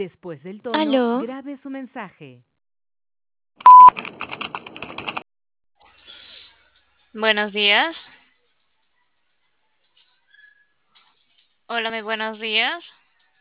Después del tono, Aló, grabe su mensaje. Buenos días. Hola, muy buenos días.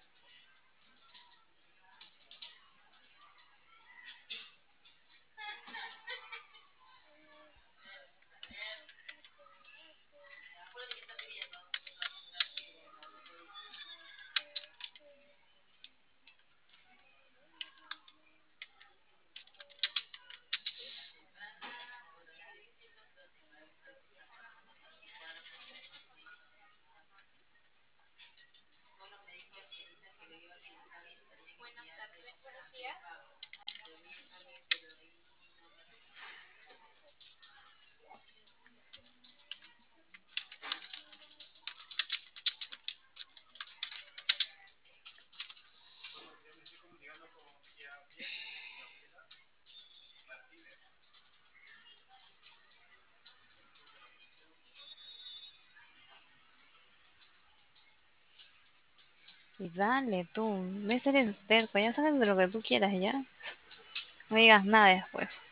Y dale tú, ves eres terco, ya sabes de lo que tú quieras ya. No digas nada después.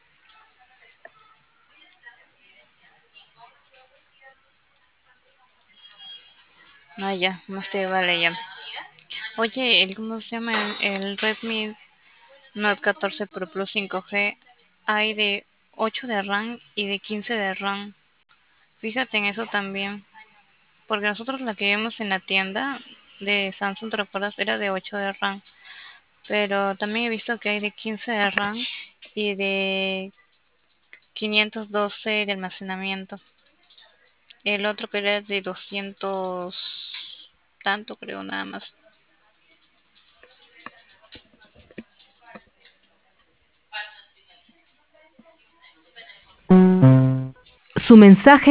No, ya, más te vale ya. Oye, ¿cómo se llama? El Redmi Note 14 Pro Plus 5G hay de 8 de RAM y de 15 de RAM. Fíjate en eso también. Porque nosotros la que vimos en la tienda de Samsung, ¿te recuerdas? Era de 8 de RAM. Pero también he visto que hay de 15 de RAM y de 512 de almacenamiento. El otro que era de 200 tanto creo nada más. Su mensaje